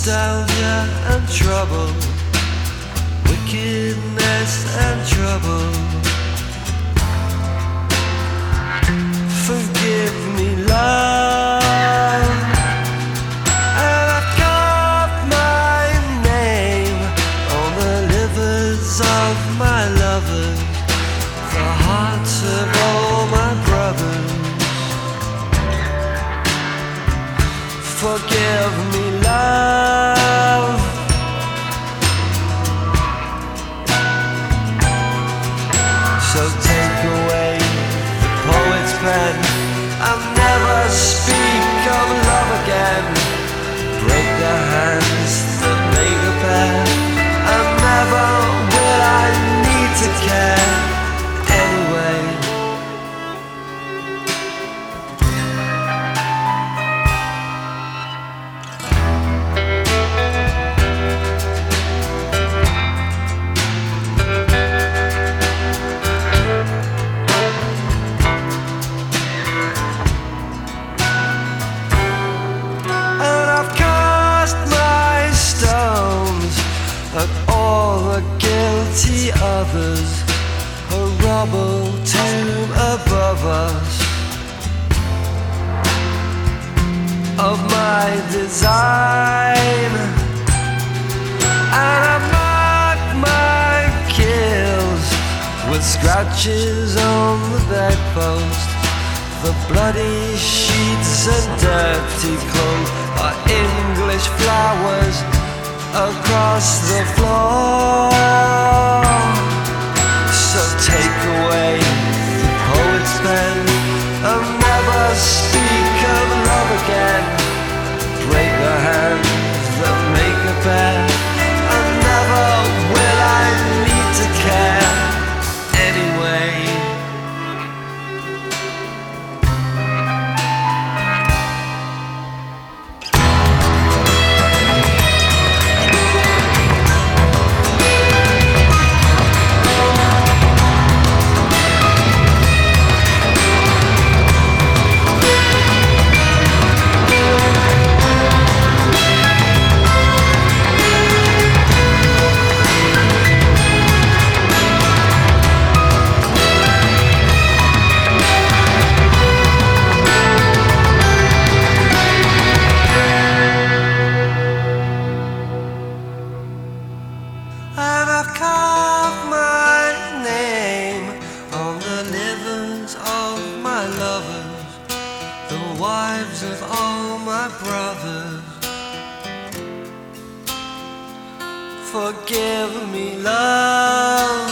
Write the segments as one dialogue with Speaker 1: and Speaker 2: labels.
Speaker 1: nostalgia and trouble, wickedness and trouble. Forgive me, love, and I've carved my name on the livers of my lovers, the hearts of all my brothers. Forgive me, love. So take away the poet's pen, I'll never speak of love again. Break the hands that make a pair, and never will I need to care anyway. At all the guilty others, a rubble tomb above us of my design, and I mark my kills with scratches on the bedpost. The bloody sheets and dirty clothes are English flowers across the floor. So take away the poet's pen, and never speak of love again. Break the hands that make a pair, and never will I need to care anyway. And I've carved my name on the livers of my lovers, the wives of all my brothers. Forgive me, love.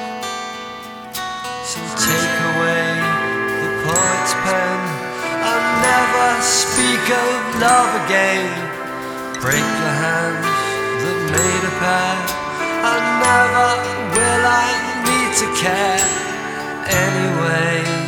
Speaker 1: So take away the poet's pen, I'll never speak of love again. Break the hands that made a pair, and never will I need to care anyway.